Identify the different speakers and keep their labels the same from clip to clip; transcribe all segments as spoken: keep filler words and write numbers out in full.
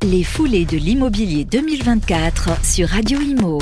Speaker 1: Les foulées de l'immobilier deux mille vingt-quatre sur Radio Imo.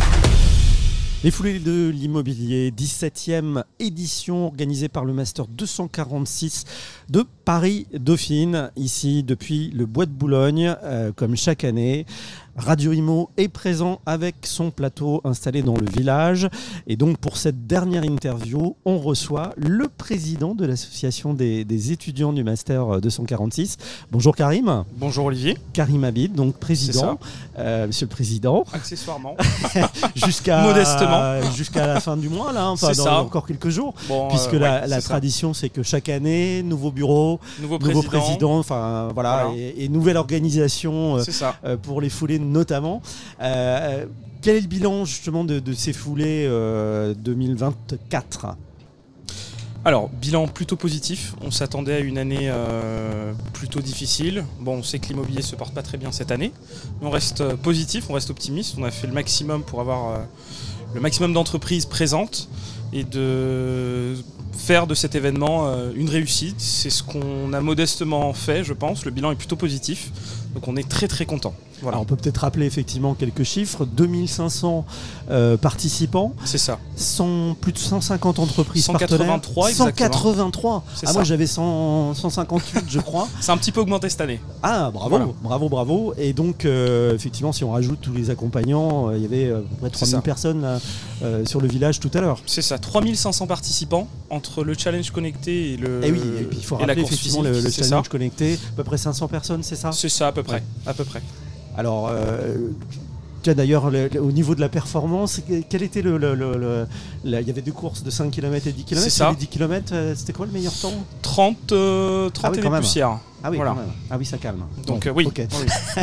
Speaker 2: Les foulées de l'immobilier, dix-septième édition organisée par le Master deux cent quarante-six de Paris-Dauphine, ici depuis le Bois de Boulogne, euh, comme chaque année. Radio Imo est présent avec son plateau installé dans le village. Et donc pour cette dernière interview, on reçoit le président de l'association des, des étudiants du Master deux cent quarante-six. Bonjour Karim.
Speaker 3: Bonjour Olivier.
Speaker 2: Karim Habib, donc président. Euh, monsieur le président.
Speaker 3: Accessoirement.
Speaker 2: jusqu'à,
Speaker 3: Modestement.
Speaker 2: Jusqu'à la fin du mois, là, enfin,
Speaker 3: c'est
Speaker 2: dans
Speaker 3: ça.
Speaker 2: encore quelques jours.
Speaker 3: Bon,
Speaker 2: puisque
Speaker 3: euh,
Speaker 2: la,
Speaker 3: ouais,
Speaker 2: la
Speaker 3: c'est
Speaker 2: tradition, ça. c'est que chaque année, nouveau bureau,
Speaker 3: nouveau
Speaker 2: nouveau
Speaker 3: président,
Speaker 2: président enfin voilà,
Speaker 3: voilà.
Speaker 2: Et, et nouvelle organisation euh,
Speaker 3: c'est ça.
Speaker 2: euh, pour les foulées notamment. Euh, quel est le bilan justement de, de ces foulées euh, deux mille vingt-quatre ?
Speaker 3: Alors, bilan plutôt positif. On s'attendait à une année euh, plutôt difficile. Bon, on sait que l'immobilier se porte pas très bien cette année. Mais on reste euh, positif, on reste optimiste. On a fait le maximum pour avoir euh, le maximum d'entreprises présentes et de faire de cet événement euh, une réussite. C'est ce qu'on a modestement fait, je pense. Le bilan est plutôt positif. Donc on est très très content. Voilà.
Speaker 2: Alors on peut peut-être rappeler effectivement quelques chiffres. deux mille cinq cents euh, participants.
Speaker 3: C'est ça.
Speaker 2: cent, plus de cent cinquante entreprises
Speaker 3: cent quatre-vingt-trois
Speaker 2: partenaires.
Speaker 3: exactement.
Speaker 2: cent quatre-vingt-trois.
Speaker 3: C'est
Speaker 2: ah
Speaker 3: ça.
Speaker 2: moi j'avais cent, cent cinquante-huit je crois.
Speaker 3: C'est un petit peu augmenté cette année.
Speaker 2: Ah bravo,
Speaker 3: Voilà.
Speaker 2: bravo, bravo. Et donc euh, effectivement si on rajoute tous les accompagnants, euh, il y avait euh, à peu près trois mille personnes là, euh, sur le village tout à l'heure.
Speaker 3: C'est ça, trois mille cinq cents participants entre le challenge connecté et le
Speaker 2: Et oui, et puis il faut
Speaker 3: et la
Speaker 2: rappeler
Speaker 3: course
Speaker 2: effectivement
Speaker 3: physique,
Speaker 2: le, le
Speaker 3: c'est
Speaker 2: challenge
Speaker 3: ça.
Speaker 2: connecté, à peu près cinq cents personnes, c'est ça ?
Speaker 3: C'est ça à peu près,
Speaker 2: Ouais.
Speaker 3: à peu près.
Speaker 2: Alors, euh, tiens d'ailleurs, le, le, au niveau de la performance, quel était le... le, le, le la, il y avait des courses de cinq kilomètres et dix kilomètres.
Speaker 3: C'est ça.
Speaker 2: Les dix kilomètres, euh, c'était quoi le meilleur temps ?
Speaker 3: trente, euh, trente
Speaker 2: Ah oui,
Speaker 3: et
Speaker 2: quand
Speaker 3: des
Speaker 2: même.
Speaker 3: poussières.
Speaker 2: Ah oui,
Speaker 3: Voilà.
Speaker 2: quand même. Ah oui, ça calme.
Speaker 3: Donc
Speaker 2: Bon,
Speaker 3: euh, oui,
Speaker 2: ok.
Speaker 3: oui.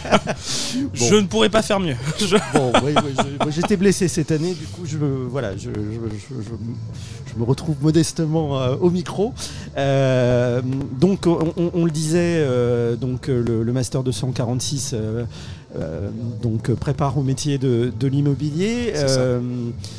Speaker 3: Je ne pourrais pas faire mieux. Je-
Speaker 2: Bon, oui, oui, je- moi, j'étais blessé cette année, du coup, je, me- voilà, je, je, je, je- je me retrouve modestement euh, au micro. Euh, donc, on, on- on le disait, euh, donc le, le Master deux cent quarante-six euh, euh, donc, prépare au métier de, de l'immobilier.
Speaker 3: C'est ça.
Speaker 2: Euh,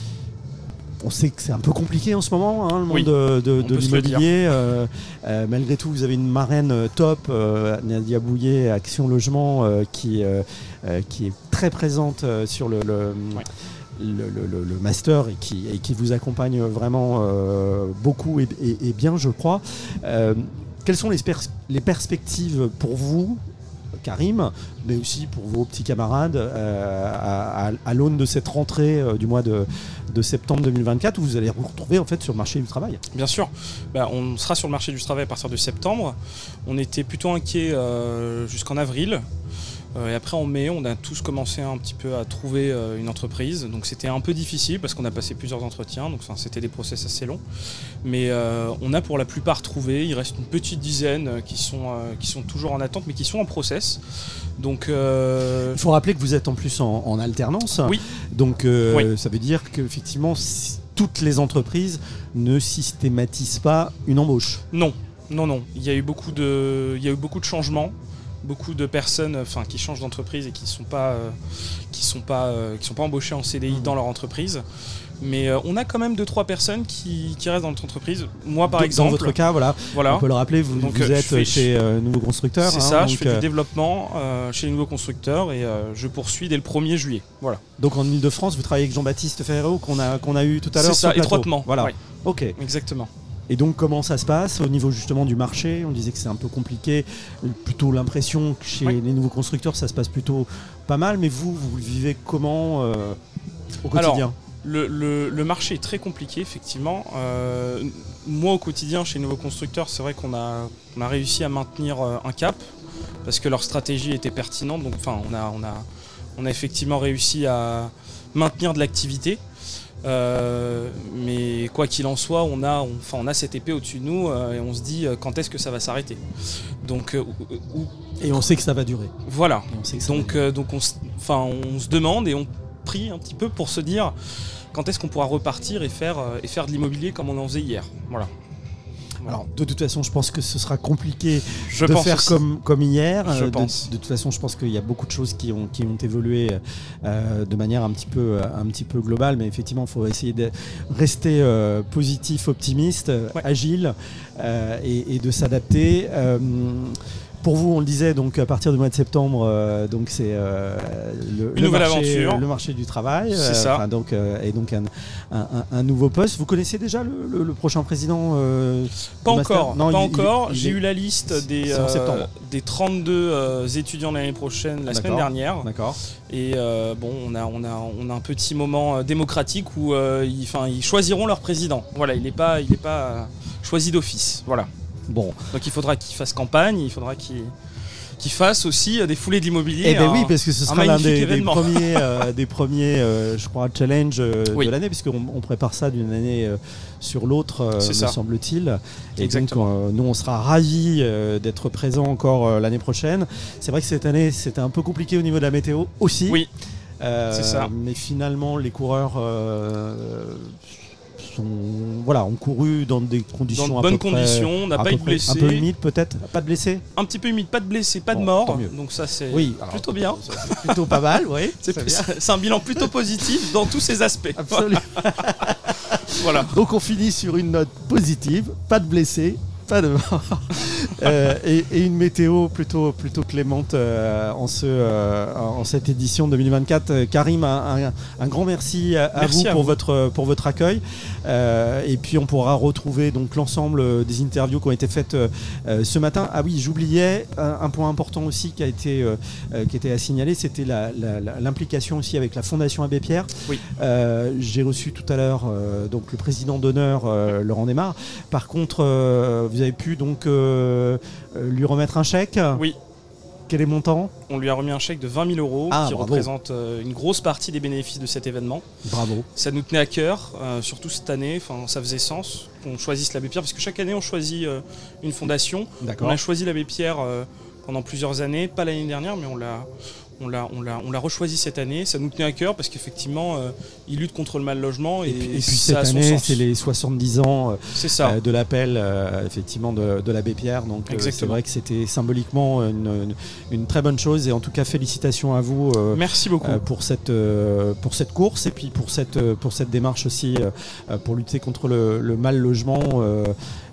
Speaker 2: on sait que c'est un peu compliqué en ce moment, hein, le monde
Speaker 3: Oui,
Speaker 2: de, de-
Speaker 3: on
Speaker 2: de
Speaker 3: peut se le
Speaker 2: l'immobilier. Euh, euh, malgré tout, vous avez une marraine euh, top, euh, Nadia Bouillet, Action Logement, euh, qui, euh, euh, qui est très présente euh, sur le, le,
Speaker 3: Oui.
Speaker 2: le, le- le- le master et qui, et qui vous accompagne vraiment euh, beaucoup et, et- et bien, je crois. Euh, quelles sont les, pers- les perspectives pour vous, Karim, mais aussi pour vos petits camarades euh, à, à- à l'aune de cette rentrée euh, du mois de, de septembre deux mille vingt-quatre où vous allez vous retrouver en fait sur le marché du travail.
Speaker 3: Bien sûr, bah, on sera sur le marché du travail à partir de septembre. On était plutôt inquiets euh, jusqu'en avril. Euh, et après en mai, on a tous commencé un petit peu à trouver euh, une entreprise. Donc c'était un peu difficile parce qu'on a passé plusieurs entretiens. Donc enfin, c'était des process assez longs. Mais euh, on a pour la plupart trouvé. Il reste une petite dizaine euh, qui sont, euh, qui sont toujours en attente, mais qui sont en process. Donc euh,
Speaker 2: Il faut rappeler que vous êtes en plus en, en alternance.
Speaker 3: Oui.
Speaker 2: Donc euh,
Speaker 3: Oui.
Speaker 2: ça veut dire qu'effectivement si toutes les entreprises ne systématisent pas une embauche.
Speaker 3: non, non, non. Il y a eu beaucoup de, il y a eu beaucoup de changements. Beaucoup de personnes enfin, qui changent d'entreprise et qui ne sont pas, euh, qui sont pas, euh, qui sont pas embauchées en C D I
Speaker 2: Mmh.
Speaker 3: dans leur entreprise. Mais euh, on a quand même deux trois personnes qui, qui restent dans notre entreprise. Moi, par
Speaker 2: Dans-
Speaker 3: exemple,
Speaker 2: Dans votre cas, voilà.
Speaker 3: voilà,
Speaker 2: On peut le rappeler, vous,
Speaker 3: Donc,
Speaker 2: vous
Speaker 3: euh,
Speaker 2: êtes
Speaker 3: je fais-
Speaker 2: chez euh, Nouveau Constructeur.
Speaker 3: c'est
Speaker 2: hein,
Speaker 3: ça. Je
Speaker 2: donc,
Speaker 3: fais
Speaker 2: euh,
Speaker 3: du développement euh, chez les nouveaux constructeurs et euh, je poursuis dès le premier juillet. Voilà.
Speaker 2: donc en Ile-de-France, vous travaillez avec Jean-Baptiste Ferrero qu'on a, qu'on a eu tout à l'heure.
Speaker 3: C'est
Speaker 2: sur
Speaker 3: ça,
Speaker 2: le plateau.
Speaker 3: étroitement.
Speaker 2: Voilà.
Speaker 3: Oui,
Speaker 2: Ok.
Speaker 3: exactement.
Speaker 2: Et donc comment ça se passe au niveau justement du marché ? On disait que c'est un peu compliqué, plutôt l'impression que chez
Speaker 3: Oui.
Speaker 2: les nouveaux constructeurs ça se passe plutôt pas mal, mais vous, vous le vivez comment euh, au quotidien ?
Speaker 3: Alors, Le, le- le marché est très compliqué, effectivement. Euh, moi, au quotidien, chez les nouveaux constructeurs, c'est vrai qu'on a, on a réussi à maintenir euh, un cap parce que leur stratégie était pertinente. Donc, enfin, on a, on a, on a effectivement réussi à maintenir de l'activité. Euh, mais quoi qu'il en soit, on a, on, enfin, on a cette épée au-dessus de nous euh, et on se dit euh, quand est-ce que ça va s'arrêter. Donc, euh, ou- ou-
Speaker 2: Et on sait que ça va durer.
Speaker 3: voilà.
Speaker 2: Et on sait que ça va
Speaker 3: Donc,
Speaker 2: durer.
Speaker 3: euh, donc on, se- enfin, on se demande et on prie un petit peu pour se dire quand est-ce qu'on pourra repartir et faire, euh, et faire de l'immobilier comme on en faisait hier. Voilà.
Speaker 2: Alors de toute façon, je pense que ce sera compliqué
Speaker 3: Je
Speaker 2: de
Speaker 3: pense
Speaker 2: faire
Speaker 3: aussi.
Speaker 2: comme, comme hier.
Speaker 3: Je
Speaker 2: Euh, de,
Speaker 3: pense.
Speaker 2: de toute façon, je pense qu'il y a beaucoup de choses qui ont, qui ont évolué euh, de manière un petit peu, un petit peu globale, mais effectivement, il faut essayer de rester euh, positif, optimiste,
Speaker 3: Ouais.
Speaker 2: agile euh, et, et de s'adapter. Euh, pour vous, on le disait, donc à partir du mois de septembre, euh, donc c'est euh, le,
Speaker 3: Une
Speaker 2: le,
Speaker 3: nouvelle
Speaker 2: marché,
Speaker 3: aventure.
Speaker 2: le marché du travail.
Speaker 3: C'est
Speaker 2: euh,
Speaker 3: ça.
Speaker 2: enfin, donc, euh, et donc un, un, un, un nouveau poste. Vous connaissez déjà le, le, le prochain président euh,
Speaker 3: Pas
Speaker 2: du master?
Speaker 3: encore,
Speaker 2: Non,
Speaker 3: pas
Speaker 2: il-
Speaker 3: encore.
Speaker 2: il- il
Speaker 3: J'ai
Speaker 2: est-
Speaker 3: eu la liste des,
Speaker 2: c'est en septembre.
Speaker 3: des trente-deux euh, étudiants l'année prochaine, la semaine
Speaker 2: D'accord.
Speaker 3: dernière.
Speaker 2: D'accord.
Speaker 3: Et euh, bon, on a, on, a, on a un petit moment euh, démocratique où euh, ils, 'fin, ils choisiront leur président. Voilà, il n'est pas, il est pas euh, choisi d'office. Voilà.
Speaker 2: Bon.
Speaker 3: Donc il faudra qu'il fasse campagne, il faudra qu'il qu'il fasse aussi euh, des foulées de l'immobilier.
Speaker 2: Eh ben
Speaker 3: un-
Speaker 2: oui, parce que ce
Speaker 3: un
Speaker 2: sera l'un
Speaker 3: magnifique
Speaker 2: des, des
Speaker 3: événement.
Speaker 2: premiers, euh, des premiers euh, je crois, challenge euh,
Speaker 3: Oui.
Speaker 2: de l'année, puisqu'on on prépare ça d'une année euh, sur l'autre, euh,
Speaker 3: C'est
Speaker 2: me
Speaker 3: ça.
Speaker 2: semble-t-il. Et
Speaker 3: Exactement.
Speaker 2: donc, euh, nous, on sera ravis euh, d'être présents encore euh, l'année prochaine. C'est vrai que cette année, c'était un peu compliqué au niveau de la météo aussi.
Speaker 3: Oui,
Speaker 2: Euh,
Speaker 3: c'est ça.
Speaker 2: Mais finalement, les coureurs euh, sont, voilà, ont couru dans des conditions
Speaker 3: dans de
Speaker 2: à
Speaker 3: bonnes
Speaker 2: peu près-
Speaker 3: conditions, on n'a
Speaker 2: à
Speaker 3: pas
Speaker 2: peu
Speaker 3: eu de
Speaker 2: près-
Speaker 3: blessés.
Speaker 2: Un peu humide peut-être, pas de blessés.
Speaker 3: Un petit peu humide, pas de blessés, pas
Speaker 2: Bon,
Speaker 3: de morts.
Speaker 2: tant mieux.
Speaker 3: Donc ça c'est
Speaker 2: Oui, alors,
Speaker 3: plutôt bien.
Speaker 2: C'est plutôt pas mal, oui.
Speaker 3: C'est
Speaker 2: très bien.
Speaker 3: c'est un bilan plutôt positif dans tous ses aspects.
Speaker 2: Absolument.
Speaker 3: Voilà.
Speaker 2: Donc on finit sur une note positive, pas de blessés, pas de morts. Euh, et, et une météo plutôt, plutôt clémente euh, en, ce, euh, en cette édition deux mille vingt-quatre. Euh, Karim, un, un- un grand merci à, à
Speaker 3: Merci
Speaker 2: vous,
Speaker 3: à
Speaker 2: pour,
Speaker 3: vous.
Speaker 2: Votre, pour votre accueil. Euh, et puis on pourra retrouver donc l'ensemble des interviews qui ont été faites euh, ce matin. Ah oui, j'oubliais un, un point important aussi qui a été, euh, euh, qui était à signaler, c'était la- la- la- l'implication aussi avec la Fondation Abbé Pierre.
Speaker 3: Oui.
Speaker 2: Euh, j'ai reçu tout à l'heure euh, donc le président d'honneur euh, Laurent Desmar. Par contre, euh, vous avez pu donc euh, euh, lui remettre un chèque.
Speaker 3: Oui.
Speaker 2: Quel est le montant?
Speaker 3: On lui a remis un chèque de vingt mille euros
Speaker 2: Ah,
Speaker 3: qui
Speaker 2: bravo.
Speaker 3: représente euh, une grosse partie des bénéfices de cet événement.
Speaker 2: Bravo.
Speaker 3: Ça nous tenait à cœur, euh, surtout cette année. Enfin, ça faisait sens qu'on choisisse l'Abbé Pierre parce que chaque année on choisit euh, une fondation.
Speaker 2: D'accord.
Speaker 3: On a choisi l'Abbé Pierre euh, pendant plusieurs années, pas l'année dernière, mais on l'a, on l'a, on l'a, on l'a rechoisi cette année. Ça nous tenait à cœur parce qu'effectivement, euh, il lutte contre le mal logement et,
Speaker 2: Et puis, et puis
Speaker 3: ça
Speaker 2: cette
Speaker 3: a son
Speaker 2: année,
Speaker 3: sens.
Speaker 2: c'est les soixante-dix ans euh,
Speaker 3: C'est ça.
Speaker 2: euh, de l'appel euh, effectivement de, de l'abbé Pierre. Donc euh, c'est
Speaker 3: Exactement.
Speaker 2: vrai que c'était symboliquement une, une- une très bonne chose. Et en tout cas, félicitations à vous euh,
Speaker 3: Merci beaucoup.
Speaker 2: euh, pour, cette, euh, pour cette course et puis pour cette, euh, pour cette démarche aussi euh, pour lutter contre le, le mal logement euh,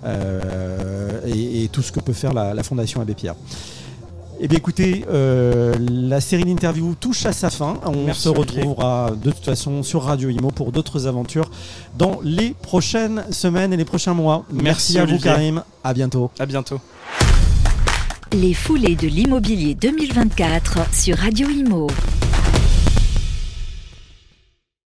Speaker 2: euh, et, et tout ce que peut faire la, la Fondation Abbé Pierre. Eh bien écoutez, euh, la série d'interviews touche à sa fin. On
Speaker 3: Merci,
Speaker 2: se
Speaker 3: Olivier.
Speaker 2: retrouvera de toute façon sur Radio Imo pour d'autres aventures dans les prochaines semaines et les prochains mois. Merci,
Speaker 3: Merci,
Speaker 2: à vous
Speaker 3: Olivier.
Speaker 2: Karim, à bientôt.
Speaker 3: À bientôt.
Speaker 1: Les foulées de l'immobilier deux mille vingt-quatre sur Radio Imo.